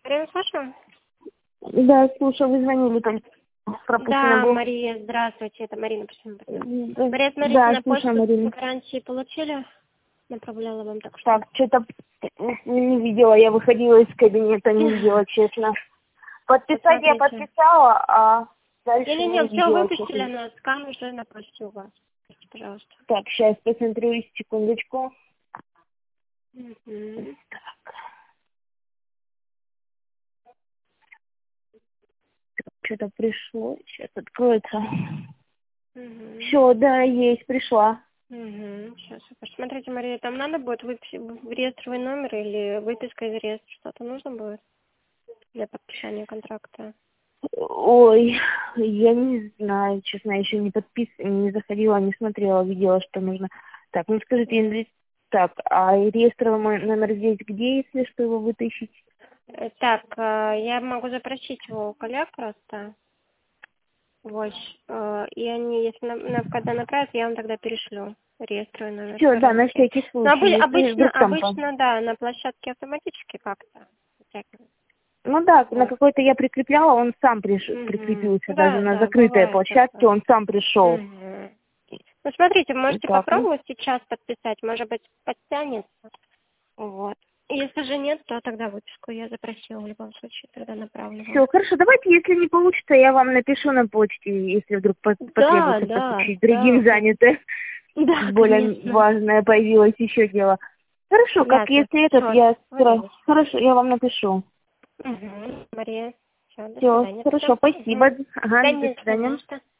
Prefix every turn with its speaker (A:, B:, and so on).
A: Марина, слушаю?
B: Да, слушай, вы звонили только.
A: Да,
B: был.
A: Мария, здравствуйте, это Марина. Мария, смотрите,
B: Да,
A: на
B: слушаю,
A: почту
B: Марина.
A: гарантии получили? Направляла вам так что.
B: Так, что-то не видела, я выходила из кабинета, не видела, честно. Подписать я подписала, а дальше не
A: Не-не-не, все
B: видела.
A: выпустили, на скан уже на почте у вас. Пожалуйста.
B: Так, сейчас посмотрю, секундочку.
A: Угу.
B: Так. Что-то пришло, сейчас откроется.
A: Угу.
B: Все, да, есть, пришла.
A: Угу. Сейчас, посмотрите, Мария, там надо будет в реестровый номер или выписка из реестра, что-то нужно будет для подписания контракта?
B: Ой, я не знаю, честно, я еще не заходила, не смотрела, видела, что нужно. Так, ну скажите, здесь так, а реестровый номер здесь где, если что, его вытащить?
A: Так, я могу запросить его у коллег просто. Вот. И они, если когда направят, я вам тогда перешлю реестровый номер.
B: Все, да, на всякий случай.
A: Обычно, да, на площадке автоматически как-то.
B: Ну да, вот. На какой-то я прикрепляла, он сам прикрепился,
A: да,
B: даже на
A: да,
B: закрытой площадке
A: такое.
B: он сам пришел.
A: Ну, смотрите, можете
B: Так,
A: попробовать сейчас подписать, может быть, подтянется. Вот. Если же нет, то тогда выписку я запросила в любом случае, тогда направлю.
B: Все, хорошо, давайте, если не получится, я вам напишу на почте, если вдруг потребуется подключить. Другим заняты.
A: Да,
B: более
A: конечно.
B: важное появилось еще дело. Хорошо,
A: Понятно.
B: как если этот, я сразу... Хорошо, я вам напишу.
A: Мария, все, до
B: Все,
A: свидания.
B: хорошо, спасибо. Ага,
A: Конечно,
B: до свидания.